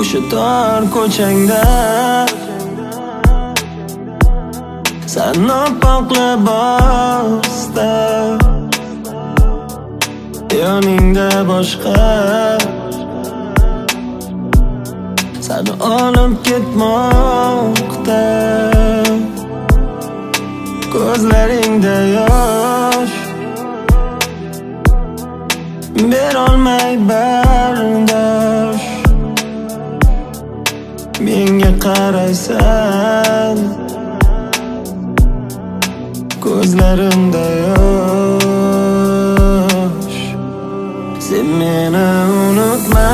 o'sha tor ko'changda sen oppoq libosda, yoningda boshqa seni olib ketmoqda. Ko'zlaringda yosh berolmay bardosh, menga qaraysan ko'zlarimda yosh. Sen meni unutma,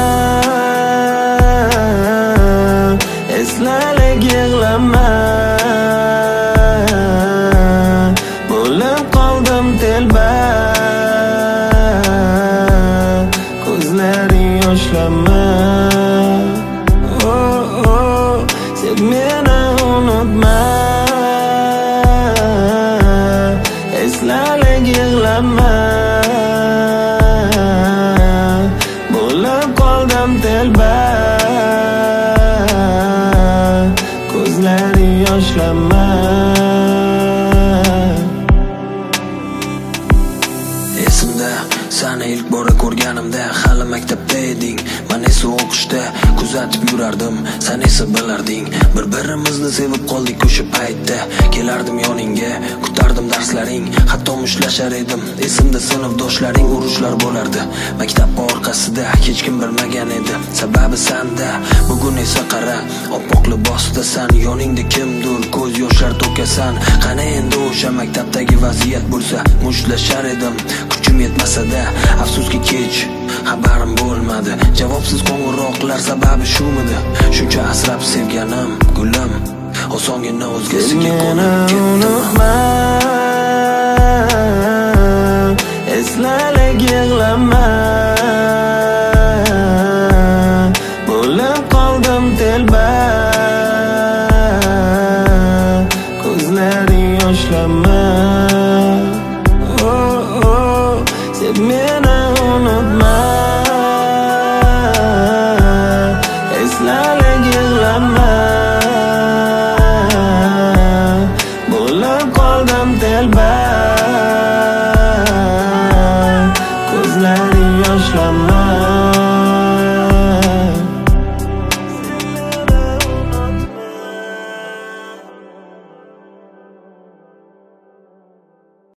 eslalik yig'lama, bo'lib qoldim telba, ko'zlaring yoshlama. Sen meni unutma, eslalik yig'lama, bo'lib qoldim telba, ko'zlaring yoshlama. Esimda seni ilk bora ko'rganimda hali maktabda eding, men esa o'qishda kuzatib yurardim, sen esa bilarding. Bir-birimizni sevib qoldik o'sha paytda, kelardim yoningga, kutardim darslaring, hatto mushlashar edim. Esimda sinfdoshlaring urushlar bo'lardi, maktab orqasida hech kim bilmagan edi sababi senda. Bugun esa qara, oppoq libosda sen, yoningda kimdir ko'z yoshlar to'kasan. Qani endi o'sha maktabdagi vaziyat bo'lsa, mushlashar edim, kuchim yetmasa-da, afsuski kech xabarim bo'lmadi. Javobsiz qo'ng'iroqlar sababi shumidi? Shuncha asrab sevganim gulim osongina o'zgasiga qo'nib ketdimi? Eslalik yig'lama, bo'lib qoldim telba, ko'zlaring yoshlama. Sen meni unutma, eslalik yig'lama, bo'lib qoldim telba, ko'zlaring yoshlama.